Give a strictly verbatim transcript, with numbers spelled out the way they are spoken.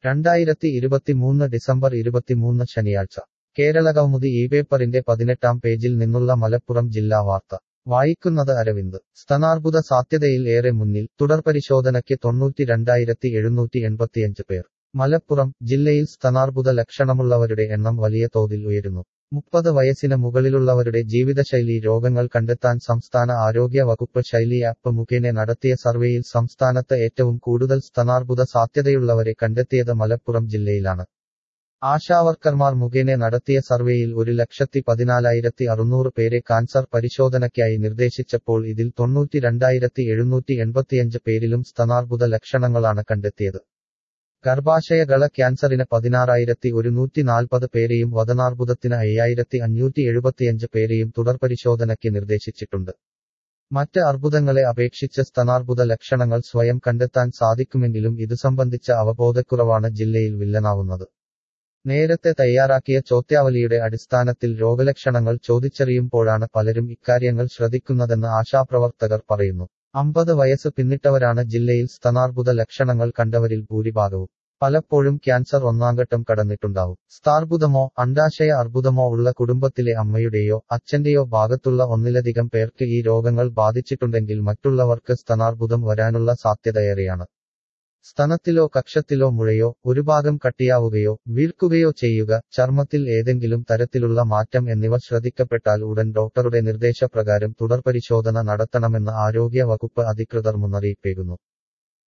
രണ്ടായിരത്തി ഇരുപത്തിമൂന്ന് ഡിസംബർ ഇരുപത്തിമൂന്ന് ശനിയാഴ്ച കേരളകൗമുദി ഈ പേപ്പറിന്റെ പതിനെട്ടാം പേജിൽ നിന്നുള്ള മലപ്പുറം ജില്ലാ വാർത്ത വായിക്കുന്നത് അരവിന്ദ്. സ്തനാർബുദ സാധ്യതയിൽ ഏറെ മുന്നിൽ, തുടർപരിശോധനയ്ക്ക് തൊണ്ണൂറ്റിരണ്ടായിരത്തി എഴുന്നൂറ്റി എൺപത്തിയഞ്ച് പേർ. മലപ്പുറം ജില്ലയിൽ സ്തനാർബുദ ലക്ഷണമുള്ളവരുടെ എണ്ണം വലിയ തോതിൽ ഉയരുന്നു. മുപ്പത് വയസ്സിന് മുകളിലുള്ളവരുടെ ജീവിതശൈലീ രോഗങ്ങൾ കണ്ടെത്താൻ സംസ്ഥാന ആരോഗ്യ വകുപ്പ് ശൈലി ആപ്പ് മുഖേന നടത്തിയ സർവേയിൽ സംസ്ഥാനത്ത് ഏറ്റവും കൂടുതൽ സ്തനാർബുദ സാധ്യതയുള്ളവരെ കണ്ടെത്തിയത് മലപ്പുറം ജില്ലയിലാണ്. ആശാവർക്കർമാർ മുഖേന നടത്തിയ സർവേയിൽ ഒരു ലക്ഷത്തി പതിനാലായിരത്തി അറുന്നൂറ് പേരെ കാൻസർ പരിശോധനയ്ക്കായി നിർദ്ദേശിച്ചപ്പോൾ ഇതിൽ തൊണ്ണൂറ്റിരണ്ടായിരത്തി എഴുന്നൂറ്റി എൺപത്തിയഞ്ച് പേരിലും സ്തനാർബുദ ലക്ഷണങ്ങളാണ് കണ്ടെത്തിയത്. ഗർഭാശയഗള ക്യാൻസറിന് പതിനാറായിരത്തി ഒരുന്നൂറ്റി നാൽപ്പത് പേരെയും വദനാർബുദത്തിന് അയ്യായിരത്തി അഞ്ഞൂറ്റി എഴുപത്തിയഞ്ച് പേരെയും തുടർപരിശോധനയ്ക്ക് നിർദ്ദേശിച്ചിട്ടുണ്ട്. മറ്റ് അർബുദങ്ങളെ അപേക്ഷിച്ച് സ്തനാർബുദ ലക്ഷണങ്ങൾ സ്വയം കണ്ടെത്താൻ സാധിക്കുമെങ്കിലും ഇതു സംബന്ധിച്ച അവബോധക്കുറവാണ് ജില്ലയിൽ വില്ലനാവുന്നത്. നേരത്തെ തയ്യാറാക്കിയ ചോദ്യാവലിയുടെ അടിസ്ഥാനത്തിൽ രോഗലക്ഷണങ്ങൾ ചോദിച്ചറിയുമ്പോഴാണ് പലരും ഇക്കാര്യങ്ങൾ ശ്രദ്ധിക്കുന്നതെന്ന് ആശാപ്രവർത്തകർ പറയുന്നു. അമ്പത് വയസ്സ് പിന്നിട്ടവരാണ് ജില്ലയിൽ സ്തനാർബുദ ലക്ഷണങ്ങൾ കണ്ടവരിൽ ഭൂരിഭാഗവും. പലപ്പോഴും ക്യാൻസർ ഒന്നാംഘട്ടം കടന്നിട്ടുണ്ടാവും. സ്താർബുദമോ അണ്ഡാശയ അർബുദമോ ഉള്ള കുടുംബത്തിലെ അമ്മയുടെയോ അച്ഛന്റെയോ ഭാഗത്തുള്ള ഒന്നിലധികം പേർക്ക് ഈ രോഗങ്ങൾ ബാധിച്ചിട്ടുണ്ടെങ്കിൽ മറ്റുള്ളവർക്ക് സ്തനാർബുദം വരാനുള്ള സാധ്യതയേറെയാണ്. സ്തനത്തിലോ കക്ഷത്തിലോ മുഴയോ, ഒരു ഭാഗം കട്ടിയാവുകയോ വീർക്കുകയോ ചെയ്യുക, ചർമ്മത്തിൽ ഏതെങ്കിലും തരത്തിലുള്ള മാറ്റം എന്നിവ ശ്രദ്ധിക്കപ്പെട്ടാൽ ഉടൻ ഡോക്ടറുടെ നിർദ്ദേശപ്രകാരം തുടർപരിശോധന നടത്തണമെന്ന് ആരോഗ്യ വകുപ്പ് അധികൃതർ മുന്നറിയിപ്പേകുന്നു.